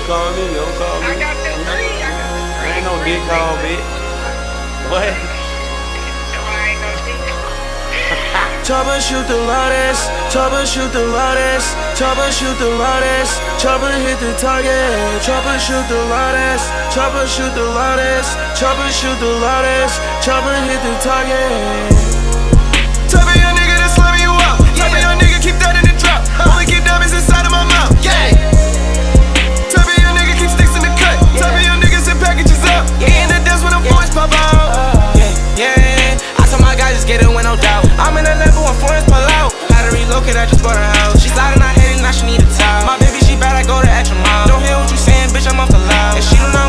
call me, don't call me. I got the three. Ain't no dick call, bitch. What? So I ain't no dick. Chopper shoot the loudest, chopper shoot the loudest, chopper shoot the loudest, chopper hit the target, chopper shoot the loudest, chopper shoot the loudest, chopper shoot the loudest, chopper hit the target. Type of young nigga that slamming you up, type of young nigga keep that in the drop, only keep diamonds inside of my mouth, yeah. Type of young nigga keep sticks in the cut, type of young niggas send packages up, yeah, in the dance when the boys pop out, yeah. I told my guys just get it with no doubt. I'm in a level when foreigns pull out. Had to relocate, I just bought a house. She sliding, I hate it, now she need a towel. My baby, she bad, I go the extra mile. Don't hear what you saying, bitch, I'm off the loud. And she don't know